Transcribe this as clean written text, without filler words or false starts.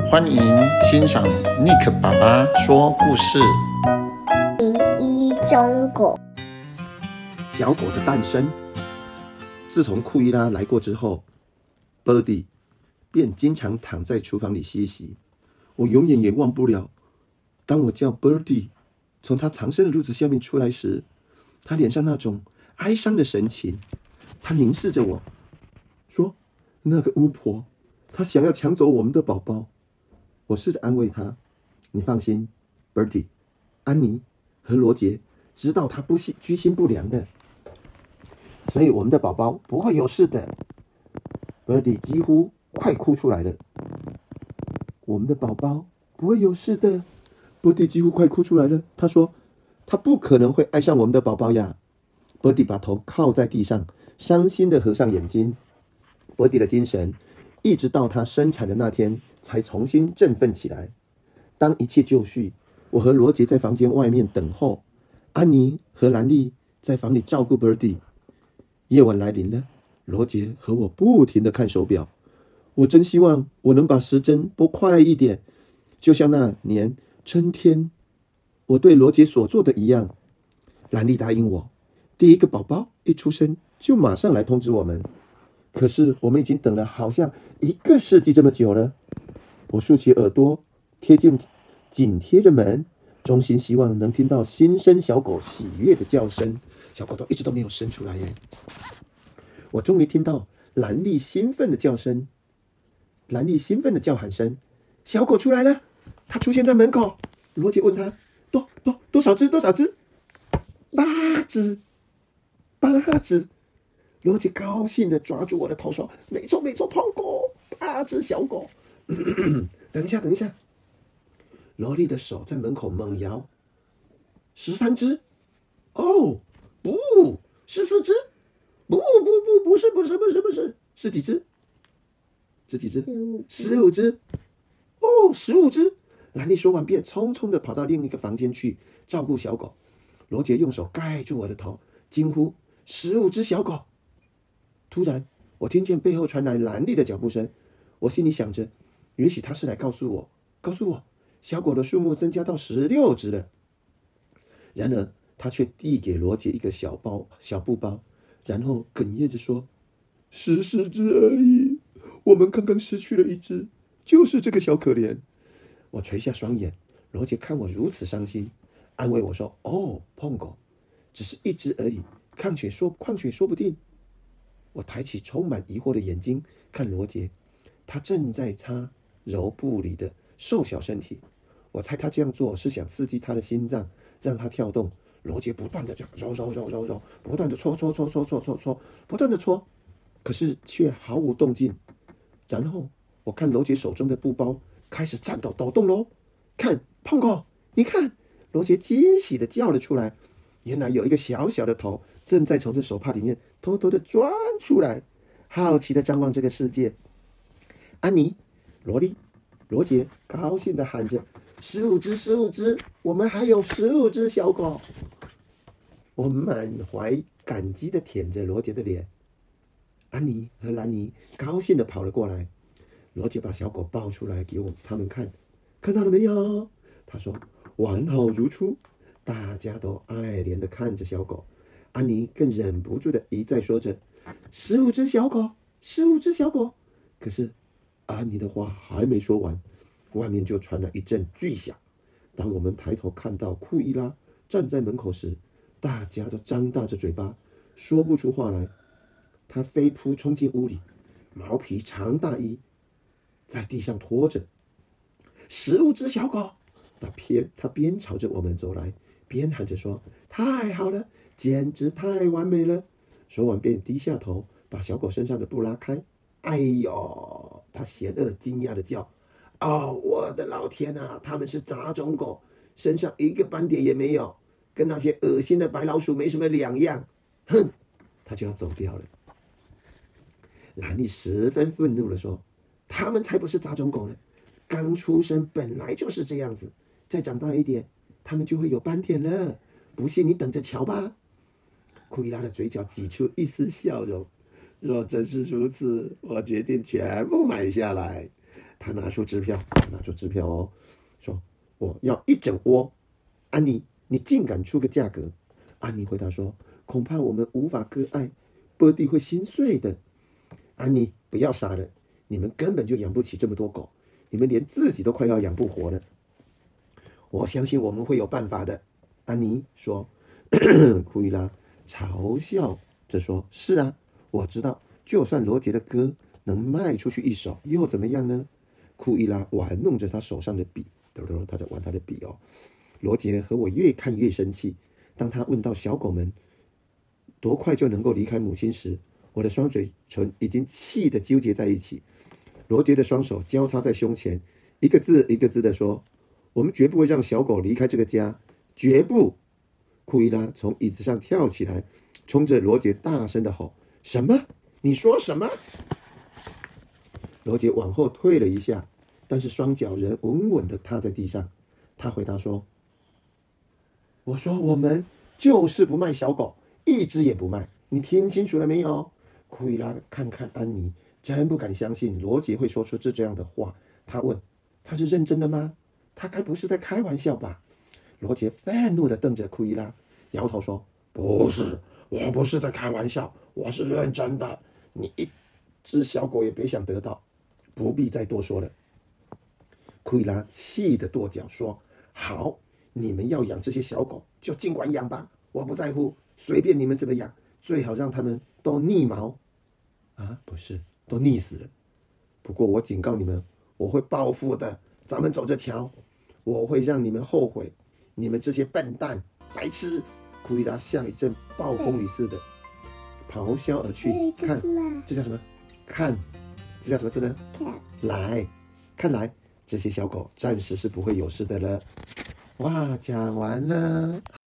欢迎欣赏 Nick 爸爸说故事。 一中国小狗的诞生。自从库伊拉来过之后 ，Birdy 便经常躺在厨房里歇息。我永远也忘不了，当我叫 Birdy 从他藏身的褥子下面出来时，他脸上那种哀伤的神情。他凝视着我，说：“那个巫婆，她想要抢走我们的宝宝。”我试着安慰他：“你放心 ，Birdy， 安妮和罗杰知道他居心不良的，所以我们的宝宝不会有事的。” Birdy 几乎快哭出来了。我们的宝宝不会有事的。Birdy 几乎快哭出来了。他说：“他不可能会爱上我们的宝宝呀。” Birdy 把头靠在地上，伤心地合上眼睛。Birdy 的精神一直到他生产的那天才重新振奋起来。当一切就绪，我和罗杰在房间外面等候，安妮和兰莉在房里照顾 Birdy。夜晚来临了，罗杰和我不停地看手表。我真希望我能把时针拨快一点，就像那年春天我对罗杰所做的一样。兰莉答应我，第一个宝宝一出生就马上来通知我们。可是我们已经等了好像1个世纪这么久了。我竖起耳朵，紧贴着门，衷心希望能听到新生小狗喜悦的叫声。小狗一直都没有生出来耶。我终于听到兰莉兴奋的叫喊声：“小狗出来了！”它出现在门口。罗杰问他：“多少只？”8只。8只。罗杰高兴地抓住我的头说：“没错，胖狗，8只小狗。”等一下。罗莉的手在门口猛摇。13只。哦，不，14只。不是，是几只？是几只？15只。哦，15只。兰莉说完便匆匆地跑到另一个房间去照顾小狗。罗杰用手盖住我的头，惊呼：“15只小狗！”突然，我听见背后传来兰莉的脚步声。我心里想着，也许她是来告诉我，小狗的数目增加到16只了。然而，她却递给罗杰一个小布包，然后哽咽着说：“14只而已，我们刚刚失去了1只，就是这个小可怜。”我垂下双眼，罗杰看我如此伤心，安慰我说：“哦，碰狗，只是1只而已，况且说不定。”我抬起充满疑惑的眼睛看罗杰，他正在擦揉布里的瘦小身体。我猜他这样做是想刺激他的心脏，让他跳动。罗杰不断的揉，不断的搓，不断的搓，可是却毫无动静。然后我看罗杰手中的布包开始抖动咯。看，碰狗，你看！罗杰惊喜的叫了出来。原来有一个小小的头正在从这手帕里面偷偷的钻出来，好奇的张望这个世界。安妮、罗莉、罗杰高兴的喊着：“15只，我们还有15只小狗！”我满怀感激的舔着罗杰的脸。安妮和兰妮高兴的跑了过来。罗杰把小狗抱出来给他们看，看到了没有？他说：“完好如初。”大家都爱怜的看着小狗。安妮更忍不住的一再说着：“15只小狗，15只小狗。”可是安妮的话还没说完，外面就传来一阵巨响。当我们抬头看到库伊拉站在门口时，大家都张大着嘴巴，说不出话来。他飞扑冲进屋里，毛皮长大衣在地上拖着。“15只小狗！”他边朝着我们走来，边喊着说：“太好了，简直太完美了！”说完便低下头，把小狗身上的布拉开。“哎呦！”他嫌恶惊讶的叫：“哦，我的老天啊，他们是杂种狗，身上1个斑点也没有，跟那些恶心的白老鼠没什么两样。”哼，他就要走掉了。兰莉十分愤怒的说：“他们才不是杂种狗呢，刚出生本来就是这样子，再长大一点，他们就会有斑点了，不信你等着瞧吧。”库伊拉的嘴角挤出一丝笑容，若真是如此，我决定全部买下来。 他拿出支票哦，说我要1整窝。安妮，你竟敢出个价格？安妮回答说，恐怕我们无法割爱，波蒂会心碎的。安妮，不要傻了，你们根本就养不起这么多狗，你们连自己都快要养不活了。我相信我们会有办法的，安妮说。库伊拉嘲笑着说，是啊，我知道，就算罗杰的歌能卖出去1首又怎么样呢？库伊拉玩弄着他手上的笔，他在玩他的笔哦。罗杰和我越看越生气，当他问到小狗们多快就能够离开母亲时，我的双嘴唇已经气得纠结在一起。罗杰的双手交叉在胸前，一个字一个字地说，我们绝不会让小狗离开这个家，绝不。库伊拉从椅子上跳起来，冲着罗杰大声地吼，什么？你说什么？罗杰往后退了一下，但是双脚仍稳稳地踏在地上。他回答说，我说我们就是不卖小狗，1只也不卖，你听清楚了没有？库伊拉看看安妮，真不敢相信罗杰会说出这样的话。他问，他是认真的吗？他该不是在开玩笑吧？罗杰愤怒地瞪着库伊拉，摇头说，不是，我不是在开玩笑，我是认真的，你1只小狗也别想得到，不必再多说了。库伊拉气得跺脚说，好，你们要养这些小狗就尽管养吧，我不在乎，随便你们怎么养，最好让他们都腻毛啊，不是，都腻死了。不过我警告你们，我会报复的，咱们走着瞧，我会让你们后悔，你们这些笨蛋白痴。库伊拉像一阵暴风雨似的咆哮而去。看，这叫什么？看，这叫什么字呢？来，看来这些小狗暂时是不会有事的了。哇，讲完了。